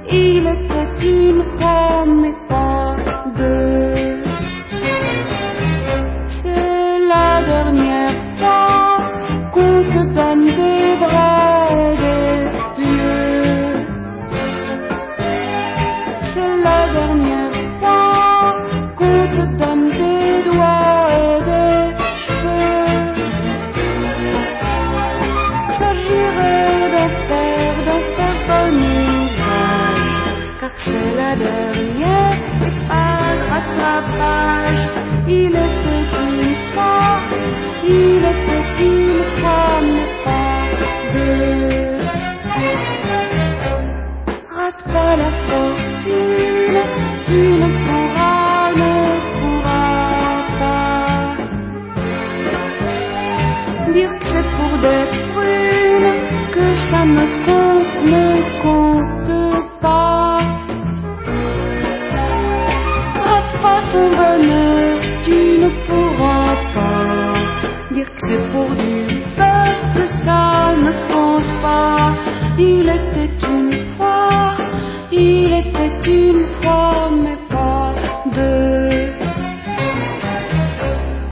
Il était une fois, mais pas deux. C'est la dernière fois qu'on te donne des bras et des yeux. C'est la dernière fois qu'on te donne des doigts et des cheveux. S'agirait d'en faire bonne usage, car c'est la dernière et pas de rattrapage. Il était une fois, mais pas deux. Rate pas la fortune, tu ne pourras pas dire que c'est pour des prunes que ça ne compte pas. Rate pas ton bonheur, tu ne pourras pas dire que c'est pour du beurre que ça ne compte pas. Il était une fois, mais pas deux.